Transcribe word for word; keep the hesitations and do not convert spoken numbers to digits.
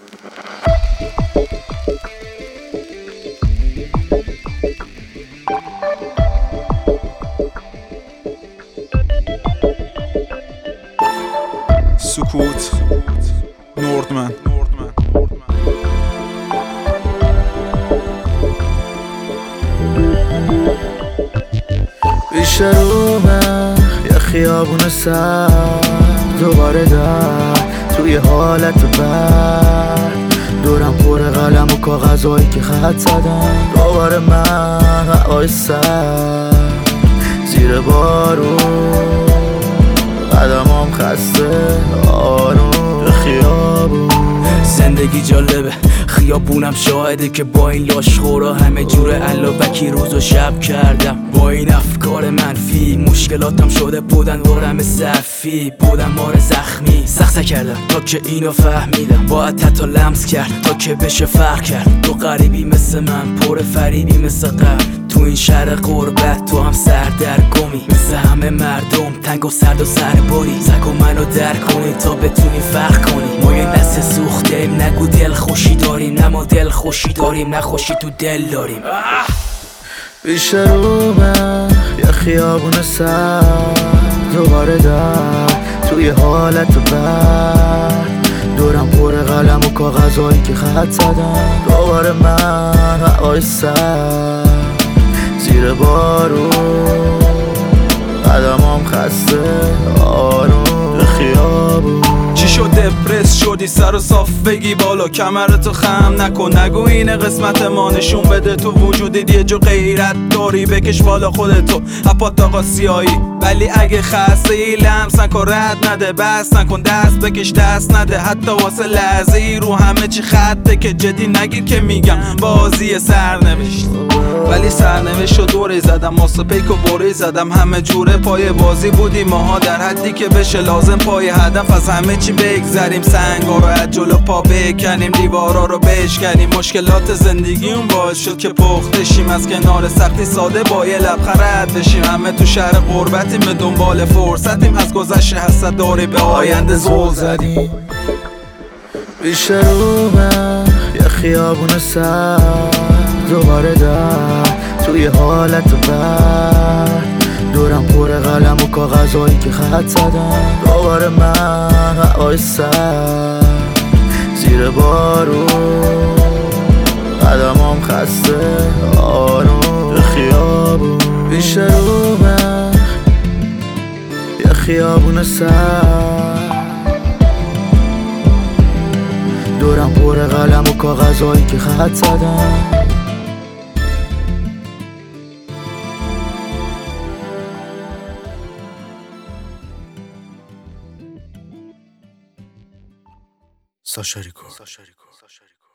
سکوت نوردمن. پیش رو من یه خیابون سرد، دوباره در توی حالت بد، دورم پر قلم و کاغذهایی که خط زدم. دوباره من هوای سرد زیر بارون، قدمام خسته آروم خیابون. زندگی جالبه، خیابونم شاهده که با این لاشخورا همه جور علاوکی روز و شب کردم. با این افکار منفی مشکلاتم شده بودن ورم صفی، بودم مار زخمی. سخته کردم تا که اینو فهمیدم، باید حتی لمس کرد تا که بشه فرق کرد. تو غریبی مثل من، پر فریبی مثل قبل، تو این شهر غربت تو هم سردرگمی. مثل همه مردم تنگ و سرد و سرباری، سگ و منو در کنی تا بتونی فرق کنی. ما یه نسل سوختیم، نگو دل خوشی داریم، نه ما دل خوشی داریم، نه خوشی تو دل داریم. پیش رو من یه خیابون سرد، دوباره در توی حالت بد، دورم پر قلم و کاغذهایی که خط زدم. دوباره من هوای سرد زیر بارون، قدمام خسته آروم خیابون. چی شد دپرس شدی سر و صاف بگی بالا، کمرتو خم نکن نگو اینه قسمت ما. نشون بده تو وجودی یه جو غیرت داری، بکش بالا خودتو اپات آقا سیایی. ولی اگه خسته ای لمس نکن، رد نده، بس نکن، دست بکش دست نده. حتی واسه لحظه ای رو همه چی خطه که جدی نگیر که میگم بازی سرنوشت. ولی سرنوشت رو دوره زدم، ماسه پیک و بوره زدم، همه جوره پای بازی بودیم ماها در حدی که بشه لازم پای هدف از همه چی بگذریم. سنگا رو از جلو پا بکنیم، دیوارا رو بشکنیم. مشکلات زندگی اون باعث شد که پخته شیم، از کنار سختی ساده با یه لبخند رد بشیم. همه تو شهر غربتیم، به دنبال فرصتیم، از گذشته حسد داری به آینده زل زدیم. پیش رو من یه خیابون سرد، دوباره در توی حالت بد، دورم پر قلم و کاغذهایی که خط زدم. دوباره من هوای سرد زیر بارون، قدمام خسته آروم خیابون. پیش رو من یه خیابون سرد، دورم پر قلم و کاغذهایی که خط زدم. ساشاریکو